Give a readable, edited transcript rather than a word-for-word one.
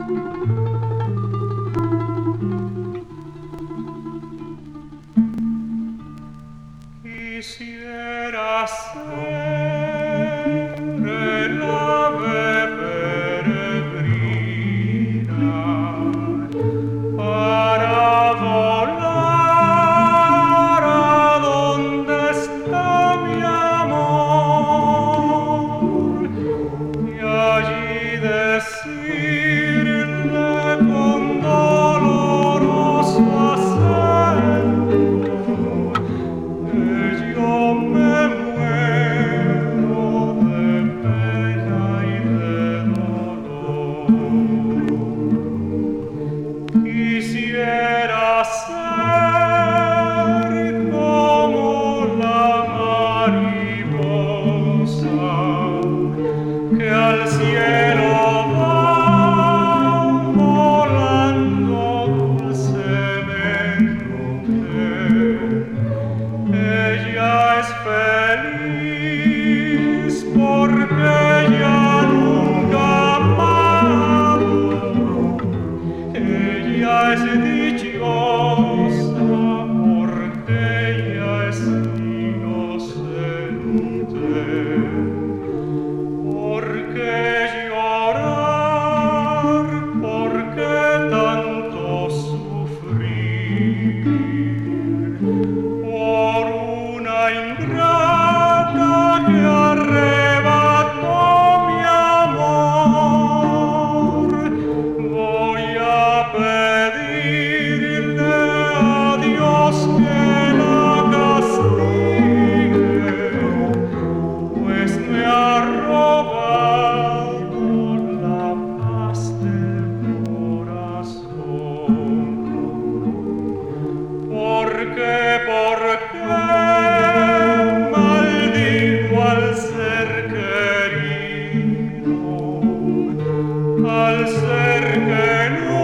Quisiera ser el ave peregrina para volar a donde está mi amor y allí decirle con doloroso acento que yo me muero de pena y de dolor. Quisiera ser como la mariposa que al cielo va volando dulcemente. Ella es feliz porque ella nunca ha amado. Ella es dichosa porque ella es inocente. ¿Por qué llorar? ¿Por qué tanto sufrir? Por una ingrata que arrebató mi amor, voy a pedirle a Dios que la castigue, pues me ha robado la paz del corazón. ¿Por qué maldigo al ser querido, al ser que no